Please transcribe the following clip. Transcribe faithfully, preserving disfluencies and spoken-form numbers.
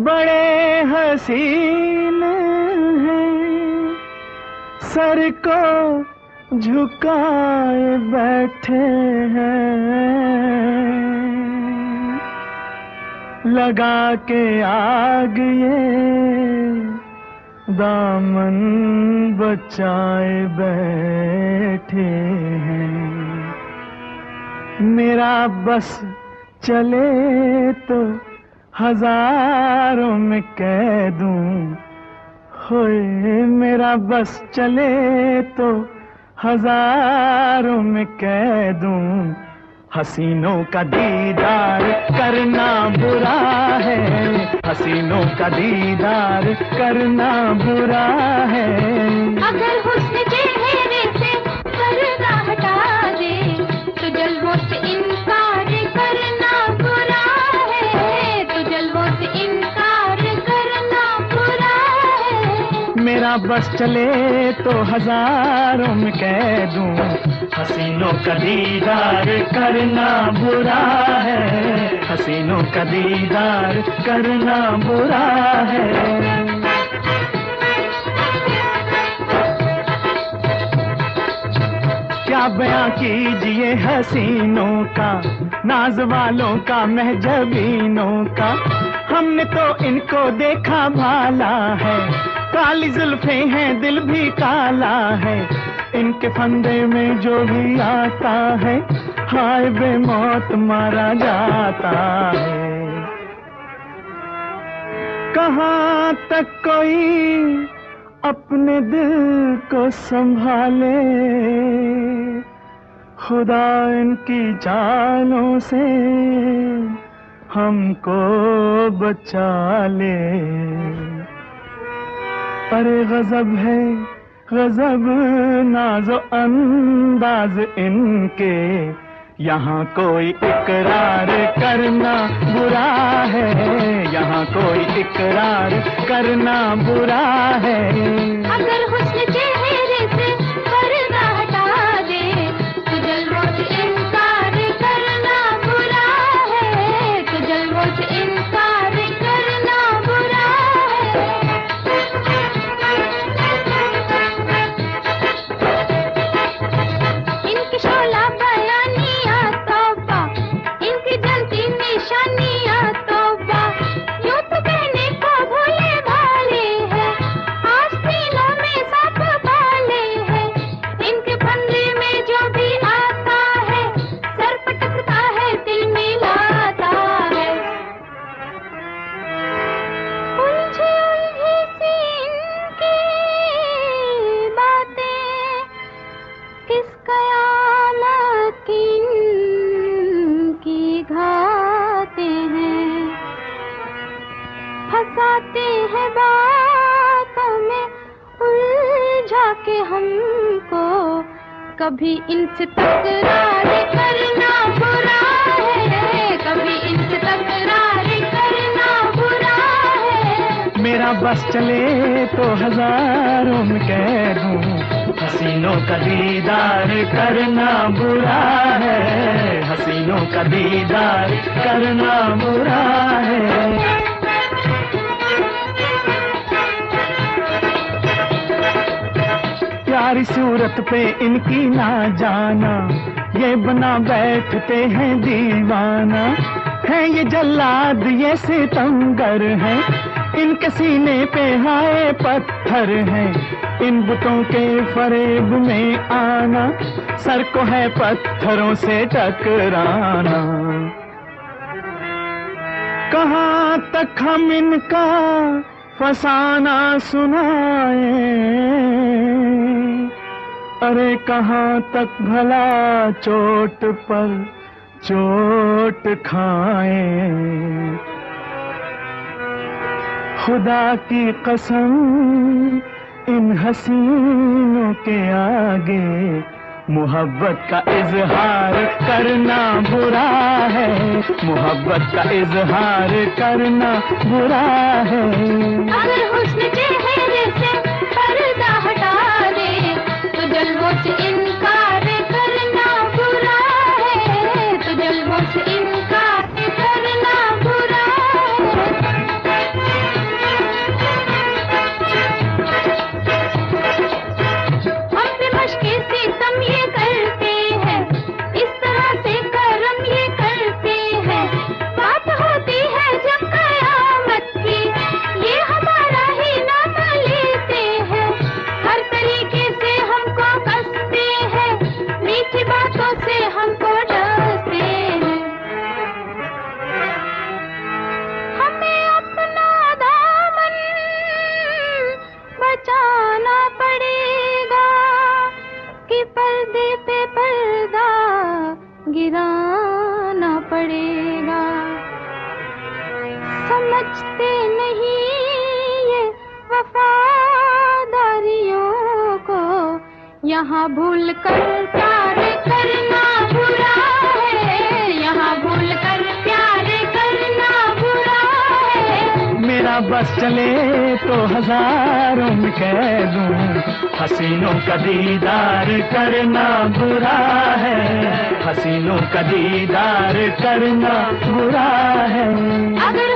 बड़े हसीन हैं, सर को झुकाए बैठे हैं, लगा के आग ये दामन बचाए बैठे हैं। मेरा बस चले तो हजारों में कह दूं, होए मेरा बस चले तो हजारों में कह दूं, हसीनों का दीदार करना बुरा है, हसीनों का दीदार करना बुरा है। अगर हुस्न चेहरे से पर्दा हटा दे तो जल्वों से इनकार करना बुरा है, तो जल्वों से इनकार करना बुरा है। मेरा बस चले तो हजारों में कह दूं, हसीनों का दीदार करना बुरा है, हसीनों का दीदार करना बुरा है। क्या बयां कीजिए हसीनों का, नाज वालों का, महजबीनों का। हमने तो इनको देखा भाला है, काली जुल्फे हैं दिल भी काला है, इनके फंदे में जो भी आता है हाय बेमौत मारा जाता है। कहाँ तक कोई अपने दिल को संभाले, खुदा इनकी चालों से हमको बचा ले। अरे गजब है गजब नाज़ो अंदाज इनके, यहाँ कोई इकरार करना बुरा है, यहाँ कोई इकरार करना बुरा है। अगर हुस्न चेहरे से पर्दा हटा दे तो जल्वों से इनकार करना बुरा है, तो जल्वों से इनकार करना बुरा है। इनकी शोला बयानियां तौबा, इनकी जलती निशानियां तौबा, यूं तो कहने को भोले भाले हैं, आस्तीनों में सांप पाले हैं, इनके फंदे में जो भी आता है सर पटकता है दिल मिलाता है। उलझी उलझी सी इनकी बातें, किस कयामत की इनकी घातें हैं, फंसाते हैं बातों में उलझा के हमको, कभी इनसे तकरार करना बुरा है, कभी इनसे तकरार करना बुरा है। मेरा बस चले तो हजारों में कह दूं, हसीनों का दीदार करना बुरा है, हसीनों का दीदार करना बुरा है। प्यारी सूरत पे इनकी ना जाना, ये बना बैठते हैं दीवाना, है ये जल्लाद ये सितमगर है, इनके सीने पे हाय पत्थर है, इन बुतों के फरेब में आना, सर को है पत्थरों से टकराना। कहाँ तक हम इनका फसाना सुनाए, अरे कहाँ तक भला चोट पर चोट खाए। खुदा की कसम इन हसीनों के आगे मोहब्बत का इजहार करना बुरा है, मोहब्बत का इजहार करना बुरा है। अगर हुस्न चेहरे से पर्दा हटा दे तो जल्वों से इनकार करना बुरा है, तो जल्वों से इनकार करना बुरा है। समझते नहीं ये वफादारियों को, यहाँ भूल कर प्यार करना बुरा है, यहाँ भूल कर प्यार करना बुरा है। मेरा बस चले तो हजारों में कह दूं, हसीनों का दीदार करना बुरा है, हसीनों का दीदार करना बुरा है। अगर